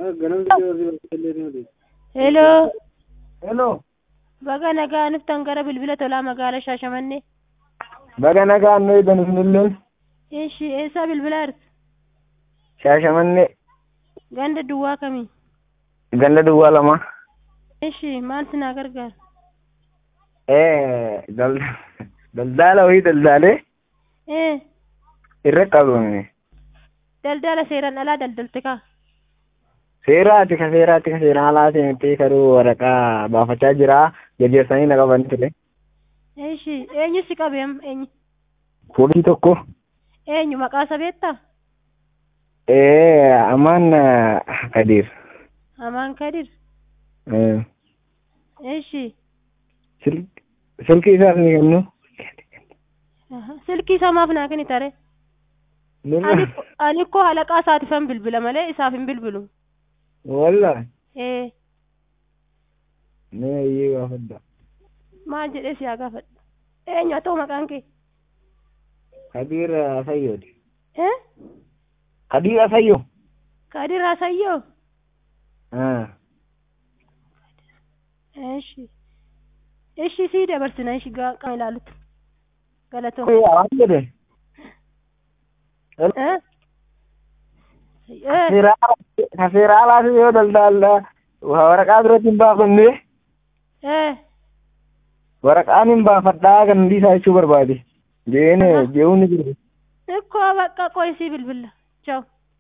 Hello. Hello. Baga nagaa nuftan gara bilbila tolaa magaalaa Shaashamannee. Baga nagaa nuyi danfililleen. Ishi eessa bilbilaa jirtu? Shaashamannee. Ganda duwwaa kamii? Ganda duwwaa lama. Ishi maal sinaa gargaara? Daldala wayii daldaalee irra qabame. Daldala seeraan alaa daldalti kaa? Seeraati ka seeraan alaa seentee karuu waraqaa baafachaa jira. Jajjeessanii na qaban ture. Ishi eenyu si qabeem eenyu? Poolisii tokko. Eenyu maqaa isaa beektaa? Amaan Kadir. Amaan Kadir. Ishi. Silkii isaas ni kennu. Silkii isaa maaf naa kenni tare? Ani koo halaqaa isaatifan bilbila malee isaaf hin bilbilu. Wallah. Nee iyyuu gaafadha. Maal jedhee si haa gaafadha? Eenyu haa ta'u maqaan kee? Kadir Asayyooti. Kadir Asayyo. Kadir Asayyoo. Ishi sii dabarsina ishi qaama ilaalutti. Galatoom. Waan jedhe. Seera alaas yoo daldala waraqaa biratti hin baafanne. Waraqaan hin baafadhaa kan dhiisaa jechuu barbaade. Jeewun ni jiru. Ikkoo bakka qo'isii bilbila. Ciao.